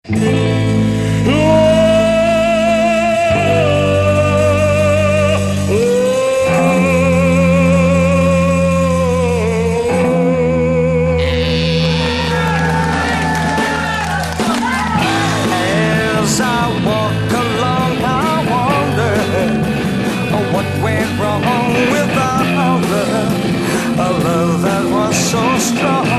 As I walk along, I wonder what went wrong with our love, a love that was so strong.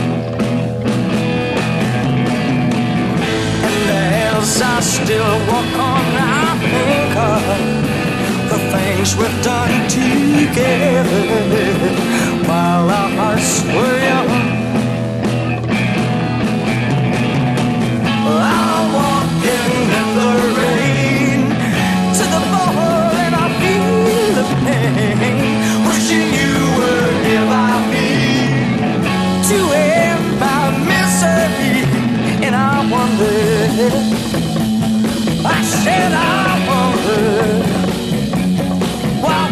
And as I still walk on, I think of the things we've done together while our hearts were young. I'm walking in the rain to the ball and I feel the pain, wishing you were here by me to end my misery. And I wonder, I said I wonder, why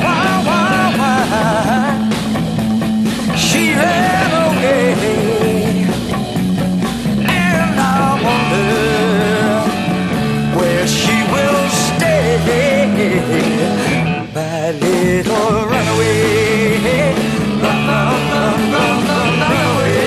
she ran away. And I wonder where she will stay, my little runaway, runaway.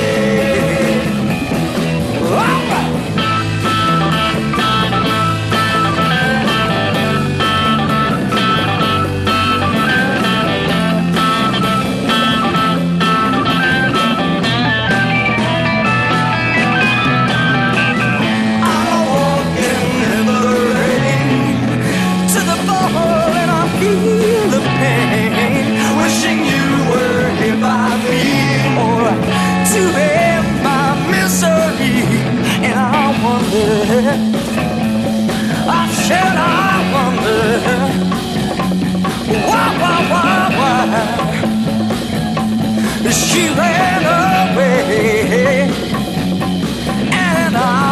I said I wonder why she ran away, and I